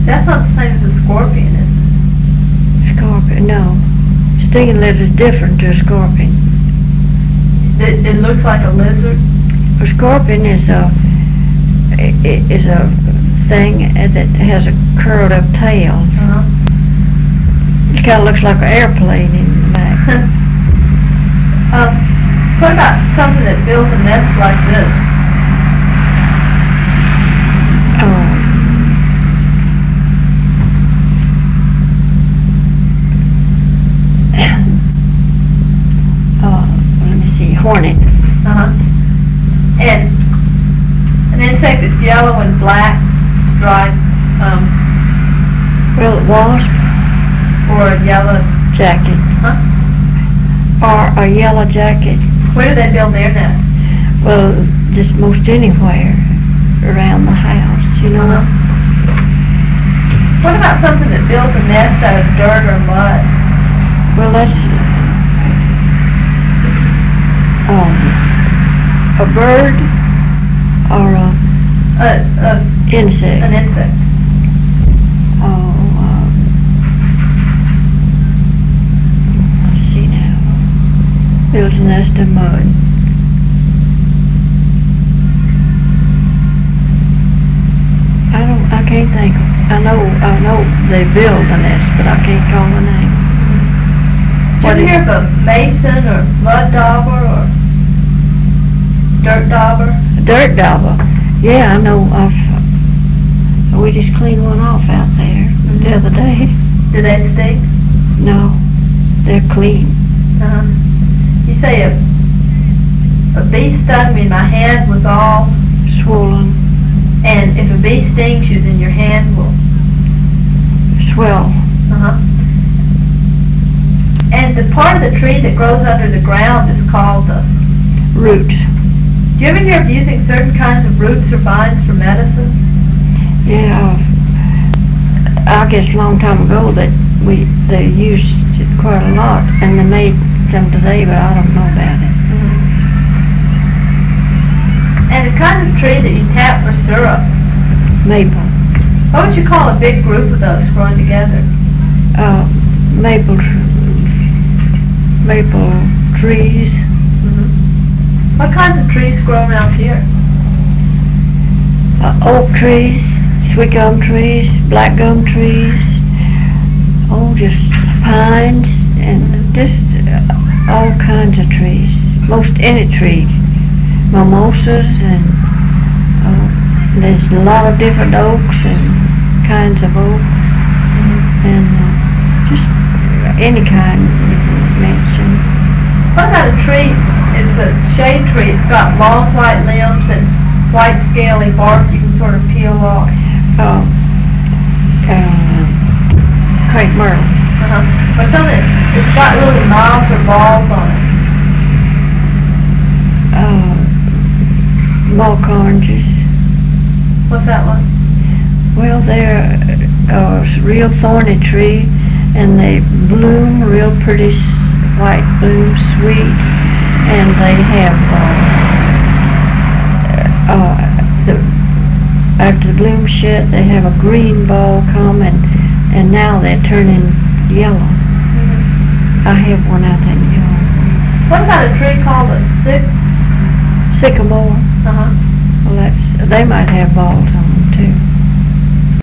That's not the same as a scorpion, is it? Scorpion, no. Stinging lizard is different to a scorpion. It looks like a lizard. A scorpion is a thing that has a curled up tail. Uh-huh. It kind of looks like an airplane in the back. What about something that builds a nest like this? Let me see, hornet. Uh-huh. And an insect that's yellow and black striped, Well, wasp or a yellow, jacket. huh? Or a yellow jacket. Where do they build their nest? Well, just most anywhere around the house, you know. Uh-huh. What about something that builds a nest out of dirt or mud? Well, that's a bird or a insect. An insect. Let's see now. Builds a nest of mud. I can't think. I know they build a nest, but I can't call the name. Did you hear of a mason or mud dauber or dirt dauber? A dirt dauber. Yeah, I know. We just cleaned one off out there the other day. Do they stink? No, they're clean. Uh-huh. You say a bee stung me, my hand was all Swollen. And if a bee stings you, then your hand will Swell. Uh-huh. And the part of the tree that grows under the ground is called the Roots. Do you ever hear of using certain kinds of roots or vines for medicine? Yeah, I guess a long time ago that they used it quite a lot, and they made some today, but I don't know about it. And the kind of tree that you tap for syrup. Maple. What would you call a big group of those growing together? Maple trees. What kinds of trees grow around here? Oak trees, sweet gum trees, black gum trees. Oh, just pines and just all kinds of trees. Most any tree. Mimosas and there's a lot of different oaks and kinds of oak and just any kind you can mention. What about a tree? It's a shade tree. It's got long white limbs and white scaly bark you can sort of peel off. Crepe myrtle. Or something it's got little knobs or balls on it. Mock oranges. What's that one? Well, they're a real thorny tree, and they bloom real pretty white bloom, sweet, and they have after the bloom shed, they have a green ball come, and now they're turning yellow. I have one out there yellow. What about a tree called a sycamore? Uh-huh. Well, they might have balls on